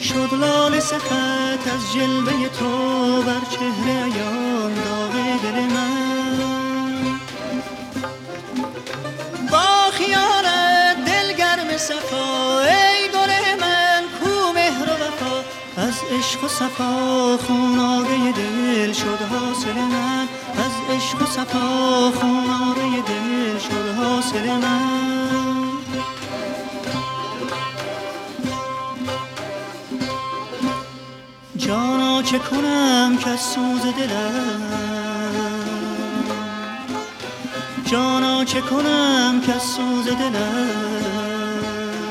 شد لاله سخت از جلوه تو بر چهره عیان داغ دل من. با خیالت دلگرم صفا ای گل من کو مهر و وفا، از عشق و صفا خون آبه دل شد حاصل من، از عشق و صفا خون آبه دل شد حاصل من. جانا چه کنم که از سوز دلم، جانا چه کنم که از سوز دلم،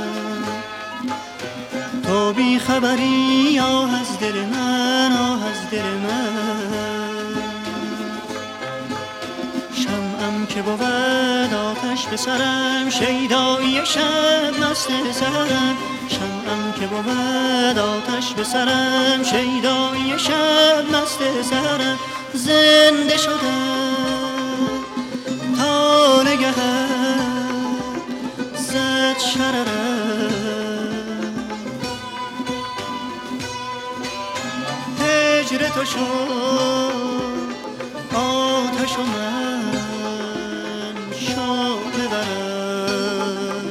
تو بی خبری آه از دل من، آه از دل من. شمعم که بود آتش به سرم، شیدایی شب مست سرم، شمعم که بود آتش به سرم، شیدایی شب مست سرم. زنده شدم تا نگهت زد شررم، هجر تو شد آتش و من شد ببرم.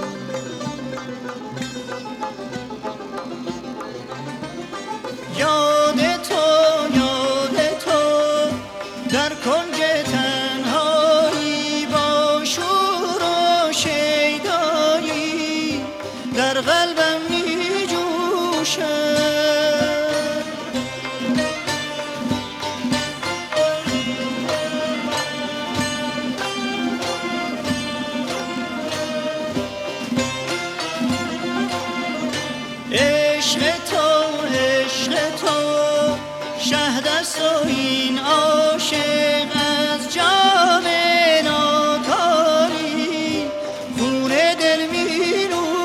یاد تو در کنج تنهایی با شور و شیدایی در قلبم می جوشد. عشق تو شهد است و این عاشق از جام ناکاری خون دل می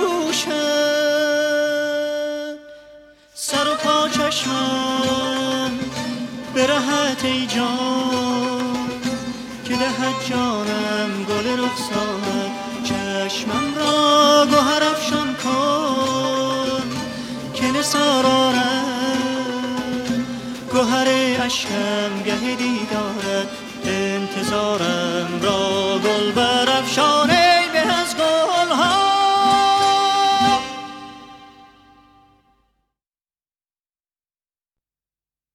نوشد. سر و پا چشمم به رهت ای جان که دهد جانم گل رخسار، چشمم را گوهر افشان کن که نثار آرد گوهر اشکم گه دیدارت، انتظارم را گل برافشانه.